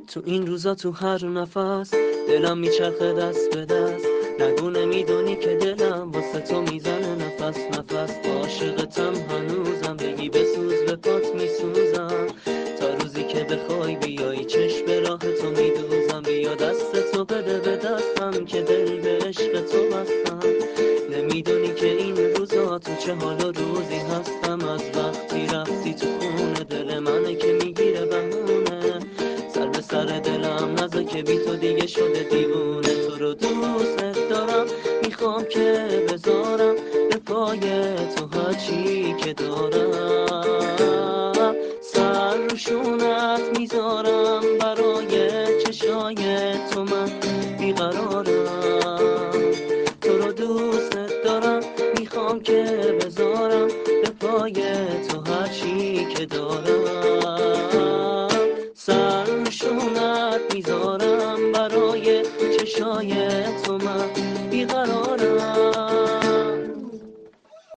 تو این روزا تو هر نفس دلم میچرخه دست به دست، نگو نمیدونی که دلم واسه تو میزنه نفس نفس. عاشقتم هنوزم، بگی بسوز به پات میسوزم، تا روزی که بخوای بیای چشم به راه تو میدوزم. بیا دست تو بده به دستم که دل به عشق تو بستم. نمیدونی که این روزا تو چه حال و روزی هستم، از وقتی رفتی تو خونه دل منه که میگیره بهونه. سر به سر دلم نزا که بی تو دیگه شده دیوونه. تو رو دوست دارم، میخوام که بذارم به پای تو هرچی که دارم. سر روشونت میذارم برای چشای تو من بیقرارم. تو رو دوست دارم، میخوام که بذارم به پای تو هرچی که دارم. سر روشونت میذارم برای چشای تو من بیقرارم.